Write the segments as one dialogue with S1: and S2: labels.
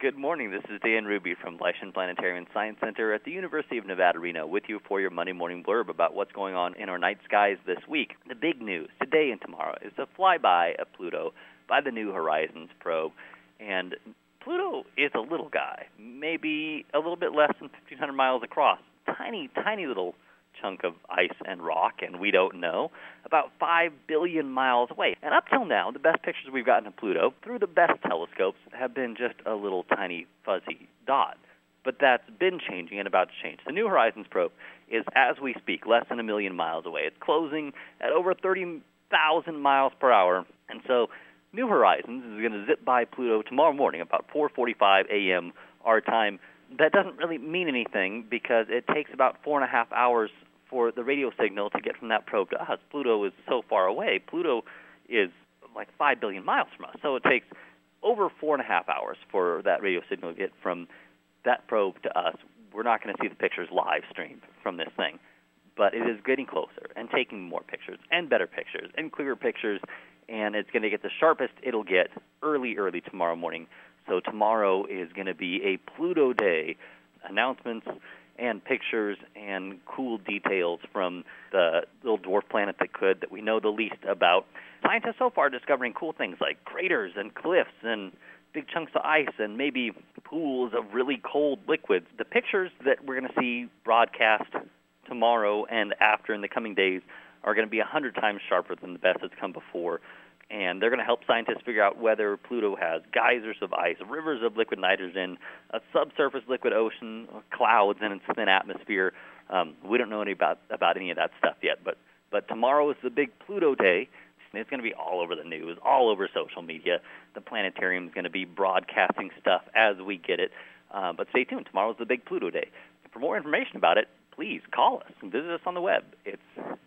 S1: Good morning. This is Dan Ruby from Blyschen Planetarium and Science Center at the University of Nevada, Reno, with you for your Monday morning blurb about what's going on in our night skies this week. The big news today and tomorrow is the flyby of Pluto by the New Horizons probe. And Pluto is a little guy, maybe a little bit less than 1,500 miles across. Tiny, tiny little chunk of ice and rock, and we don't know, about 5 billion miles away. And up till now, the best pictures we've gotten of Pluto through the best telescopes have been just a little tiny fuzzy dot. But that's been changing and about to change. The New Horizons probe is, as we speak, less than 1 million miles away. It's closing at over 30,000 miles per hour. And so New Horizons is going to zip by Pluto tomorrow morning about 4:45 a.m. our time. That doesn't really mean anything because it takes about 4.5 hours for the radio signal to get from that probe to us. Pluto is so far away. Pluto is like 5 billion miles from us. So it takes over 4.5 hours for that radio signal to get from that probe to us. We're not going to see the pictures live streamed from this thing. But it is getting closer and taking more pictures and better pictures and clearer pictures. And it's going to get the sharpest it'll get early tomorrow morning. So tomorrow is going to be a Pluto day. Announcements and pictures and cool details from the little dwarf planet that we know the least about. Scientists so far are discovering cool things like craters and cliffs and big chunks of ice and maybe pools of really cold liquids. The pictures that we're going to see broadcast tomorrow and after in the coming days are going to be 100 times sharper than the best that's come before. And they're going to help scientists figure out whether Pluto has geysers of ice, rivers of liquid nitrogen, a subsurface liquid ocean, clouds in its thin atmosphere. We don't know any about any of that stuff yet. But tomorrow is the big Pluto day. It's going to be all over the news, all over social media. The planetarium is going to be broadcasting stuff as we get it. But stay tuned. Tomorrow is the big Pluto day. For more information about it, please call us and visit us on the web. It's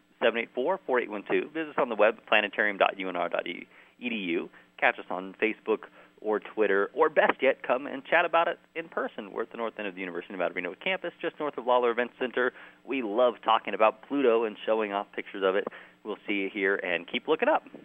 S1: 784-4812. Visit us on the web, planetarium.unr.edu. Catch us on Facebook or Twitter, or best yet, come and chat about it in person. We're at the north end of the University of Nevada, Reno campus, just north of Lawler Event Center. We love talking about Pluto and showing off pictures of it. We'll see you here, and keep looking up.